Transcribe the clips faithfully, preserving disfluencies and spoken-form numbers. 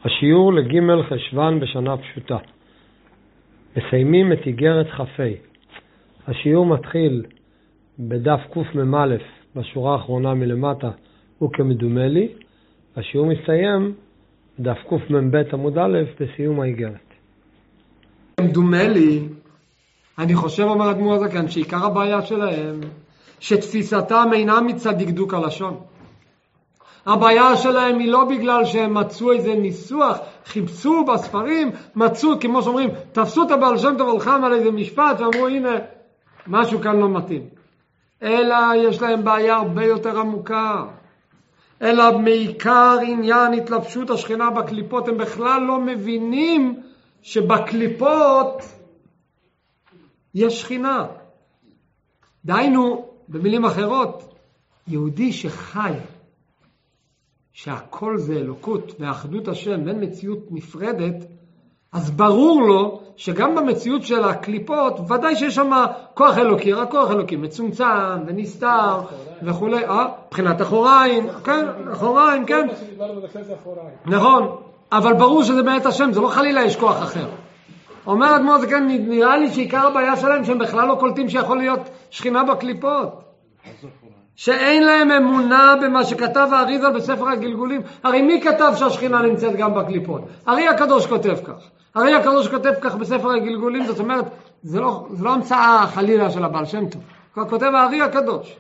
השיעור לג' חשוון בשנה פשוטה. מסיימים את איגרת חפי. השיעור מתחיל בדף קמ"א בשורה האחרונה מלמטה וכמדומה לי. השיעור מסתיים בדף קמ"ב עמוד א' בסיום האיגרת. כמדומה לי, אני חושב, אומר אדמו"ר הזקן, שעיקר הבעיה שלהם שתפיסתם אינה מצד דקדוק הלשון. הבעיה שלהם היא לא בגלל שהם מצאו איזה ניסוח, חיפשו בספרים, מצאו, כמו שאומרים, תפסו את הבעל שם טוב הלחם על איזה משפט ואמרו, הנה, משהו כאן לא מתאים. אלא יש להם בעיה הרבה יותר עמוקה. אלא מעיקר עניין התלבשות השכינה בקליפות, הם בכלל לא מבינים שבקליפות יש שכינה. דהיינו, במילים אחרות, יהודי שחי, שהכל זה אלוקות ואחדות השם בין מציאות נפרדת, אז ברור לו שגם במציאות של הקליפות ודאי שיש שם כוח אלוקי, רק כוח אלוקי מצומצם ונסתר וכו'. אה, מבחינת אחוריים, כן, אחוריים, כן. נכון, אבל ברור שזה באמת השם, זה לא חלילה יש כוח אחר. אומר אדמו"ר הזקן, נראה לי שעיקר הבעיה שלהם שהם בכלל לא קולטים שיכול להיות שכינה בקליפות. שאין להם אמונה במה שכתב האריז"ל בספר הגלגולים. הרי מי כתב שהשכינה נמצאת גם בקליפות? הרי הקדוש כותב כך. הרי הקדוש כותב כך בספר הגלגולים, זאת אומרת, זה לא, זה לא המצאה חלילה של הבעל שם טוב. כותב הארי הקדוש.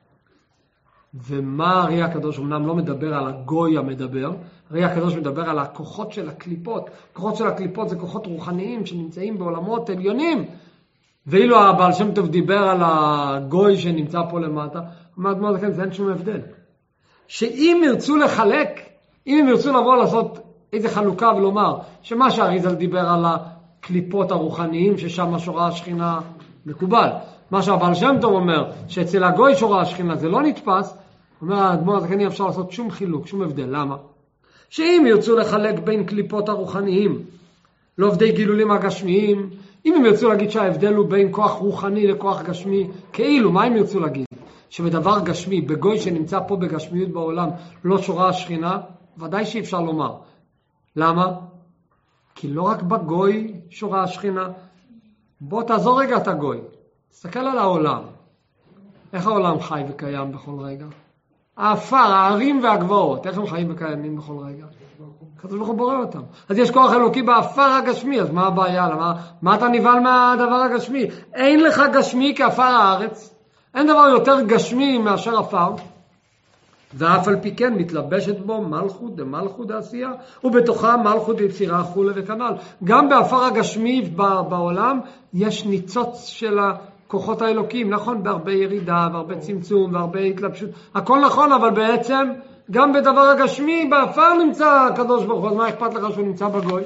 ומה הארי הקדוש? אמנם לא מדבר על הגוי המדבר, הארי הקדוש מדבר על הכוחות של הקליפות. כוחות של הקליפות זה כוחות רוחניים שנמצאים בעולמות עליונים. ואילו הבעל שם טוב דיבר על הגוי שנמצא פה למטה, אמרת מאוד לכן, זה אין שום הבדל. שאם ירצו לחלק, אם הם ירצו לבוא לעשות איזה חלוקה ולומר, שמה שהאריז"ל דיבר על הקליפות הרוחניים, ששם שורה השכינה מקובל. מה שהבעל שם טוב אומר, שאצל הגוי שורה השכינה זה לא נתפס, אומר האדמו"ר הזקן, אי אפשר לעשות שום חילוק, שום הבדל. למה? שאם ירצו לחלק בין קליפות הרוחניים, לעובדי גילולים הגשמיים, אם הם ירצו להגיד שההבדל הוא בין כוח רוחני לכוח גשמי, כאילו, מה הם ירצו להגיד? שבדבר גשמי, בגוי שנמצא פה בגשמיות בעולם, לא שורה השכינה, ודאי שאי אפשר לומר. למה? כי לא רק בגוי שורה השכינה. בוא תעזור רגע את הגוי. תסתכל על העולם. איך העולם חי וקיים בכל רגע? האפר, הערים והגבעות, איך הם חיים וקיימים בכל רגע? הקדוש ברוך הוא בורא אותם. אז יש כוח אלוקי באפר הגשמי, אז מה הבעיה? למה, מה אתה נבהל מהדבר הגשמי? אין לך גשמי כאפר הארץ. אין דבר יותר גשמי מאשר אפר. ואף על פי כן מתלבשת בו מלכות דמלכות העשייה, ובתוכה מלכות יצירה כולי וכנ"ל. גם באפר הגשמי בעולם יש ניצוץ של הכוחות האלוקיים, נכון? בהרבה ירידה, והרבה צמצום, והרבה התלבשות. הכל נכון, אבל בעצם גם בדבר הגשמי, באפר נמצא הקדוש ברוך הוא, אז מה אכפת לך שהוא נמצא בגוי?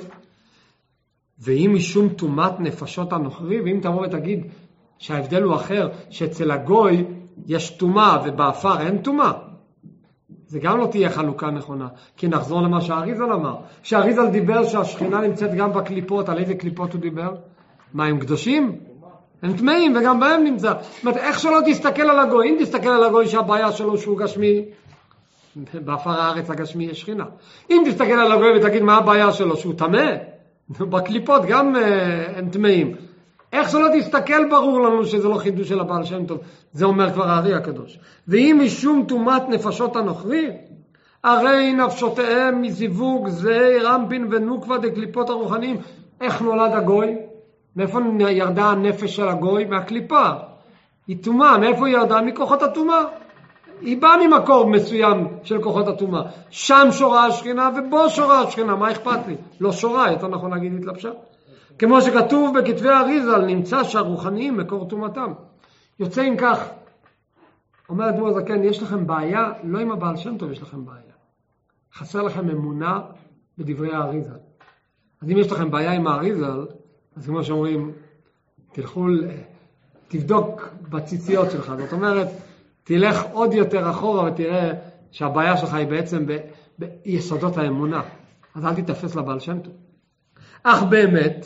ואם משום תומת נפשות הנוכרי, ואם תבוא ותגיד שההבדל הוא אחר, שאצל הגוי יש תומה ובאפר אין תומה, זה גם לא תהיה חלוקה נכונה. כי נחזור למה שהאריז"ל אמר. שהאריז"ל דיבר שהשכינה נמצאת גם בקליפות. על איזה קליפות הוא דיבר? מה, הם קדושים? הם טמאים וגם בהם נמצא. זאת אומרת, איך שלא תסתכל על הגוי, אם תסתכל על הגוי שהבעיה שלו שהוא גשמי, באפר הארץ הגשמי יש שכינה. אם תסתכל על הגוי ותגיד מה הבעיה שלו שהוא טמא, בקליפות גם הם טמאים. איך שלא תסתכל ברור לנו שזה לא חידוש של הבעל שם טוב. זה אומר כבר הארי הקדוש. ואם משום תומת נפשות הנוכרי, הרי נפשותיהם מזיווג זה רמפין ונוקווה דקליפות הרוחניים. איך נולד הגוי? מאיפה ירדה הנפש של הגוי? מהקליפה. היא תומה. מאיפה היא ירדה? מכוחות התומה. היא באה ממקור מסוים של כוחות התומה. שם שורה השכינה ובו שורה השכינה. מה אכפת לי? לא שורה, יותר נכון להגיד התלבשה. כמו שכתוב בכתבי האריז"ל, נמצא שהרוחניים מקור תומתם. יוצא עם כך, אומר אדמו"ר הזקן, יש לכם בעיה, לא עם הבעל שם טוב יש לכם בעיה. חסר לכם אמונה בדברי האריז"ל. אז אם יש לכם בעיה עם האריז"ל, אז כמו שאומרים, תלכו, תבדוק בציציות שלך. זאת אומרת, תלך עוד יותר אחורה ותראה שהבעיה שלך היא בעצם ב, ביסודות האמונה. אז אל תתפס לבעל שם טוב. אך באמת,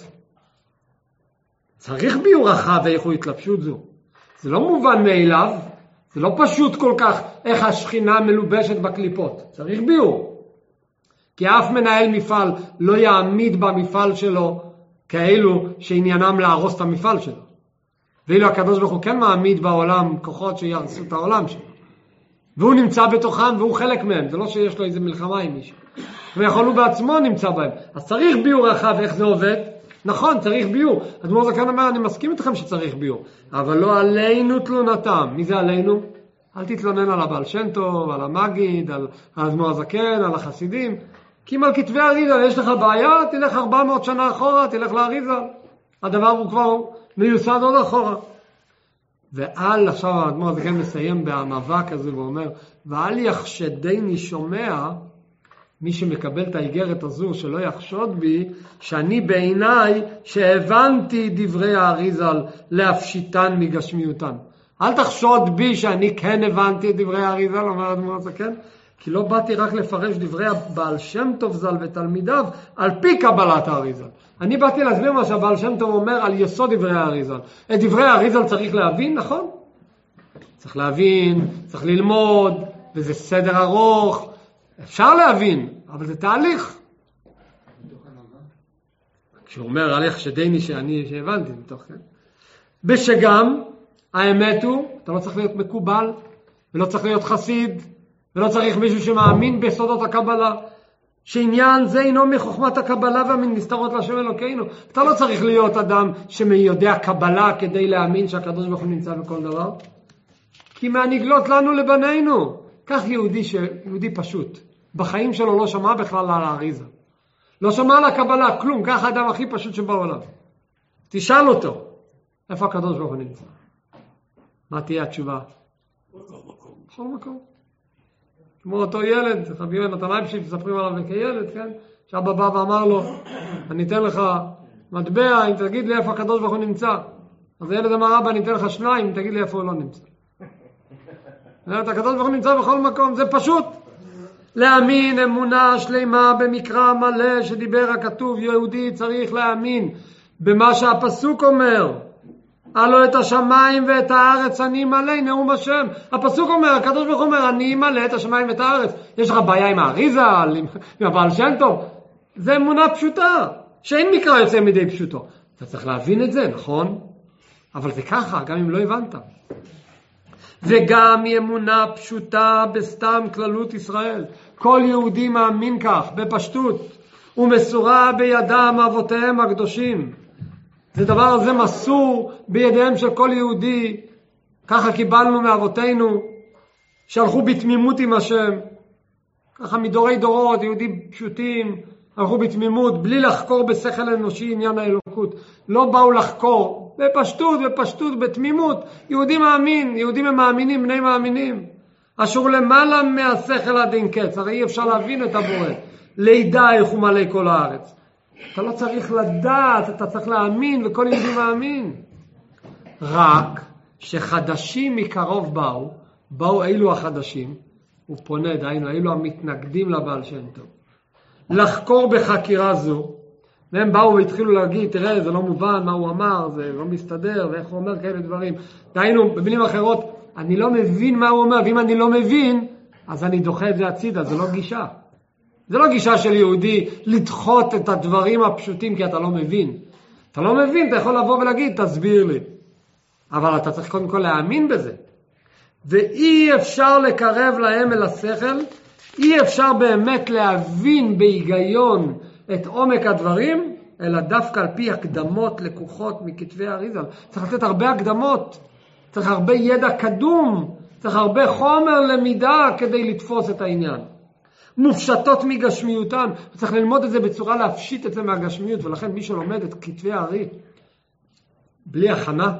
צריך ביור רחב ואיך הוא התלבשות זו. זה לא מובן מאליו, זה לא פשוט כל כך איך השכינה מלובשת בקליפות. צריך ביור. כי אף מנהל מפעל לא יעמיד במפעל שלו כאלו שעניינם להרוס את המפעל שלו. ואילו הקדוש ברוך הוא כן מעמיד בעולם כוחות שירסו את העולם שלו. והוא נמצא בתוכם והוא חלק מהם. זה לא שיש לו איזה מלחמה עם מישהו. ויכול הוא בעצמו נמצא בהם. אז צריך ביור רחב איך זה עובד. נכון, צריך ביור. אדמו"ר זקן אומר, אני מסכים איתכם שצריך ביור. אבל לא עלינו תלונתם. מי זה עלינו? אל תתלונן על הבעל שם טוב, על המגיד, על האדמו"ר זקן, על החסידים. כי אם על כתבי אריזל יש לך בעיה, תלך ארבע מאות שנה אחורה, תלך לאריזל. הדבר הוא כבר מיוסד עוד אחורה. ועל, עכשיו האדמו"ר זקן מסיים במאבק הזה ואומר, ועל יחשדני שומע, מי שמקבל את האיגרת הזו, שלא יחשוד בי, שאני בעיניי שהבנתי דברי האריזל להפשיטן מגשמיותן. אל תחשוד בי שאני כן הבנתי את דברי האריזל, אומר האדמו"ר זקן, כי לא באתי רק לפרש דברי הבעל שם טוב ז"ל ותלמידיו על פי קבלת האריזל. אני באתי להסביר מה שהבעל שם טוב אומר על יסוד דברי האריזל. את דברי האריזל צריך להבין, נכון? צריך להבין, צריך ללמוד, וזה סדר ארוך. אפשר להבין, אבל זה תהליך. כשהוא אומר על יחשדני שאני שהבנתי מתוך כן. בשגם, האמת הוא, אתה לא צריך להיות מקובל, ולא צריך להיות חסיד, ולא צריך מישהו שמאמין בסודות הקבלה, שעניין זה אינו מחוכמת הקבלה והמנסתרות להשם אלוקינו. אתה לא צריך להיות אדם שיודע קבלה כדי להאמין שהקדוש ברוך הוא נמצא בכל דבר, כי מהנגלות לנו לבנינו. כך יהודי, ש... יהודי פשוט, בחיים שלו לא שמע בכלל על האריזה, לא שמע על הקבלה, כלום. כך האדם הכי פשוט שבעולם, תשאל אותו איפה הקדוש ברוך הוא נמצא, מה תהיה התשובה? בכל מקום. כמו אותו ילד, רבי יונתן לייבשיץ, מספרים עליו כילד, כן? שאבא בא ואמר לו, אני אתן לך מטבע, אם תגיד לי איפה הקדוש ברוך הוא נמצא. אז הילד אמר, אבא, אני אתן לך שניים, אם תגיד לי איפה הוא לא נמצא. הקדוש ברוך הוא נמצא בכל מקום, זה פשוט. להאמין אמונה שלמה במקרא מלא שדיבר הכתוב, יהודי צריך להאמין במה שהפסוק אומר. הלא את השמיים ואת הארץ אני מלא, נאום השם. הפסוק אומר, הקדוש ברוך הוא אומר, אני מלא את השמיים ואת הארץ. יש לך בעיה עם האריזה, עם, עם הבעל שם טוב? זה אמונה פשוטה, שאין מקרא יוצא מדי פשוטו. אתה צריך להבין את זה, נכון? אבל זה ככה, גם אם לא הבנת. וגם אמונה פשוטה בסתם כללות ישראל. כל יהודי מאמין כך, בפשטות, ומסורה בידם אבותיהם הקדושים. זה דבר הזה מסור בידיהם של כל יהודי. ככה קיבלנו מאבותינו, שהלכו בתמימות עם השם. ככה מדורי דורות, יהודים פשוטים, הלכו בתמימות, בלי לחקור בשכל אנושי עניין האלוקות. לא באו לחקור, בפשטות, בפשטות, בתמימות. יהודי מאמין, יהודים הם מאמינים, בני מאמינים. אשר למעלה מהשכל עד אין קץ. הרי אי אפשר להבין את הבורא. לידע איך הוא מלא כל הארץ. אתה לא צריך לדעת, אתה צריך להאמין, וכל יהודי מאמין. רק שחדשים מקרוב באו, באו אילו החדשים, הוא פונה, דהיינו, אילו המתנגדים לבעל שם טוב. לחקור בחקירה זו, והם באו והתחילו להגיד, תראה, זה לא מובן מה הוא אמר, זה לא מסתדר, ואיך הוא אומר כאלה דברים. דהיינו, במילים אחרות, אני לא מבין מה הוא אומר, ואם אני לא מבין, אז אני דוחה את זה הצידה, זה לא גישה. זה לא גישה של יהודי לדחות את הדברים הפשוטים כי אתה לא מבין. אתה לא מבין, אתה יכול לבוא ולהגיד, תסביר לי. אבל אתה צריך קודם כל להאמין בזה. ואי אפשר לקרב להם אל השכל, אי אפשר באמת להבין בהיגיון את עומק הדברים, אלא דווקא על פי הקדמות לקוחות מכתבי האריזל. צריך לתת הרבה הקדמות, צריך הרבה ידע קדום, צריך הרבה חומר למידה כדי לתפוס את העניין. מופשטות מגשמיותן, צריך ללמוד את זה בצורה להפשיט את זה מהגשמיות, ולכן מי שלומד את כתבי הארי בלי הכנה,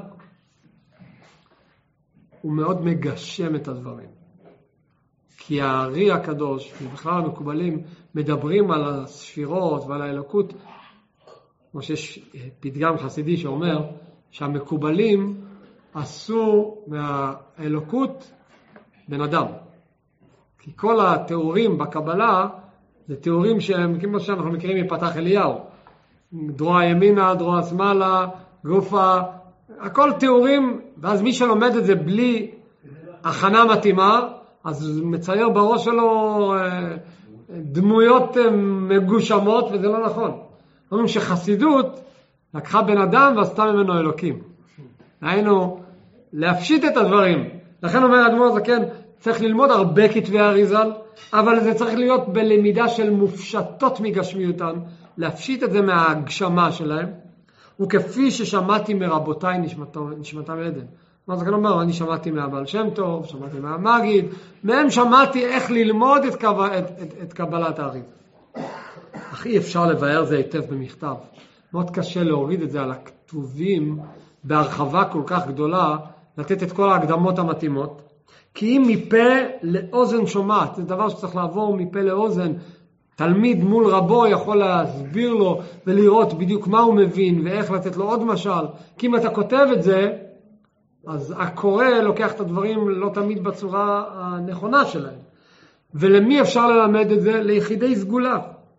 הוא מאוד מגשם את הדברים. כי הארי הקדוש, ובכלל המקובלים, מדברים על הספירות ועל האלוקות, כמו שיש פתגם חסידי שאומר, שהמקובלים עשו מהאלוקות בן אדם. כי כל התיאורים בקבלה, זה תיאורים שהם, כמו שאנחנו מכירים מפתח אליהו. דרוע ימינה, דרוע שמאלה, גופה, הכל תיאורים, ואז מי שלומד את זה בלי הכנה מתאימה, אז מצייר בראש שלו דמויות מגושמות, וזה לא נכון. אומרים שחסידות לקחה בן אדם ועשתה ממנו אלוקים. היינו, להפשיט את הדברים. לכן אומר אדמו"ר הזקן, צריך ללמוד הרבה כתבי אריז"ל, אבל זה צריך להיות בלמידה של מופשטות מגשמיותן, להפשיט את זה מהגשמה שלהם, וכפי ששמעתי מרבותיי נשמתם עדן. מה זה כאן אומר? אני שמעתי מהבעל שם טוב, שמעתי מהמגיד, מהם שמעתי איך ללמוד את, קב... את, את, את קבלת האריז. אך אי אפשר לבאר זה היטב במכתב. מאוד קשה להוריד את זה על הכתובים בהרחבה כל כך גדולה, לתת את כל ההקדמות המתאימות. כי אם מפה לאוזן שומעת, זה דבר שצריך לעבור מפה לאוזן, תלמיד מול רבו יכול להסביר לו ולראות בדיוק מה הוא מבין ואיך לתת לו עוד משל. כי אם אתה כותב את זה, אז הקורא לוקח את הדברים לא תמיד בצורה הנכונה שלהם. ולמי אפשר ללמד את זה? ליחידי סגולה.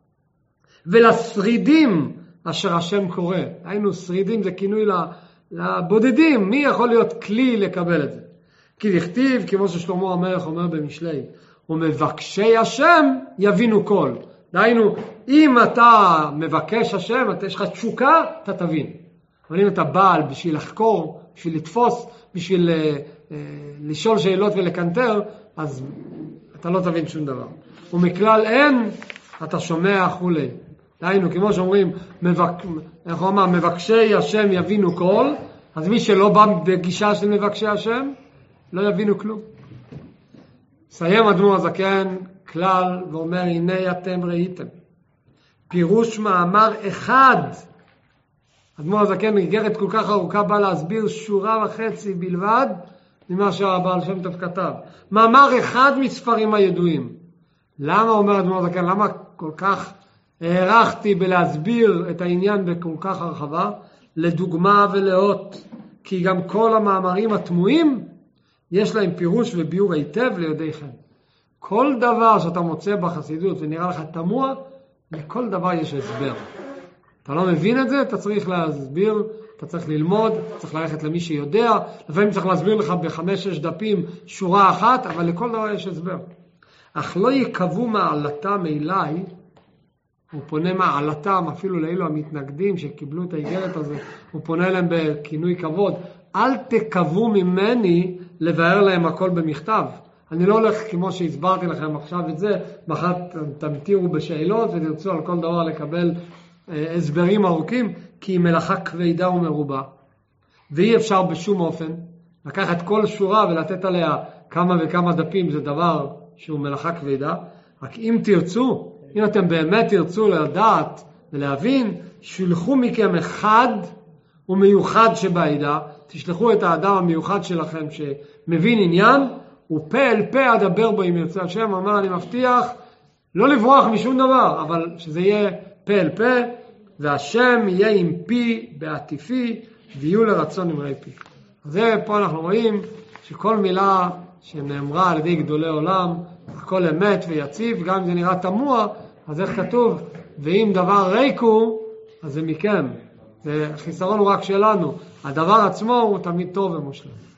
ולשרידים אשר השם קורא. היינו שרידים זה כינוי לבודדים. מי יכול להיות כלי לקבל את זה? כי לכתיב, כמו ששלמה המלך אומר במשלי, ומבקשי השם יבינו כל. דהיינו, אם אתה מבקש השם, אתה יש לך תשוקה, אתה תבין. אבל אם אתה בעל בשביל לחקור, בשביל לתפוס, בשביל אה, אה, לשאול שאלות ולקנטר, אז אתה לא תבין שום דבר. ומכלל אין, אתה שומע חולי. דהיינו, כמו שאומרים, מבק... איך אומר, מבקשי השם יבינו כל, אז מי שלא בא בגישה של מבקשי השם, לא יבינו כלום. סיים אדמו"ר הזקן כלל ואומר, הנה אתם ראיתם. פירוש מאמר אחד. אדמו"ר הזקן איגרת כל כך ארוכה בא להסביר שורה וחצי בלבד ממה שהבעל שם טוב כתב. מאמר אחד מספרים הידועים. למה אומר אדמו"ר הזקן? למה כל כך הערכתי בלהסביר את העניין בכל כך הרחבה? לדוגמה ולאות. כי גם כל המאמרים התמוהים יש להם פירוש וביור היטב לידיכם. כל דבר שאתה מוצא בחסידות ונראה לך תמוה, לכל דבר יש הסבר. אתה לא מבין את זה, אתה צריך להסביר, אתה צריך ללמוד, צריך ללכת למי שיודע, לפעמים צריך להסביר לך בחמש-שש דפים שורה אחת, אבל לכל דבר יש הסבר. אך לא יקבו מעלתם אליי, הוא פונה מעלתם אפילו לאלו המתנגדים שקיבלו את האיגרת הזה, הוא פונה אליהם בכינוי כבוד, אל תקבו ממני לבאר להם הכל במכתב. אני לא הולך כמו שהסברתי לכם עכשיו את זה, מחר תמתירו בשאלות ותרצו על כל דבר לקבל אה, הסברים ארוכים, כי היא מלאכה כבדה ומרובה. ואי אפשר בשום אופן לקחת כל שורה ולתת עליה כמה וכמה דפים, זה דבר שהוא מלאכה כבדה. רק אם תרצו, אם אתם באמת תרצו לדעת ולהבין, שילחו מכם אחד ומיוחד שבעידה, תשלחו את האדם המיוחד שלכם שמבין עניין, ופה אל פה אדבר בו אם ירצה השם. אומר אני מבטיח לא לברוח משום דבר, אבל שזה יהיה פה אל פה, והשם יהיה עם פי בעטיפי ויהיו לרצון אמרי פי. אז זה פה אנחנו רואים שכל מילה שנאמרה על ידי גדולי עולם הכל אמת ויציב, גם אם זה נראה תמוה, אז איך כתוב? ואם דבר ריקו, אז זה מכם. זה חיסרון הוא רק שלנו. הדבר עצמו הוא תמיד טוב ומושלם.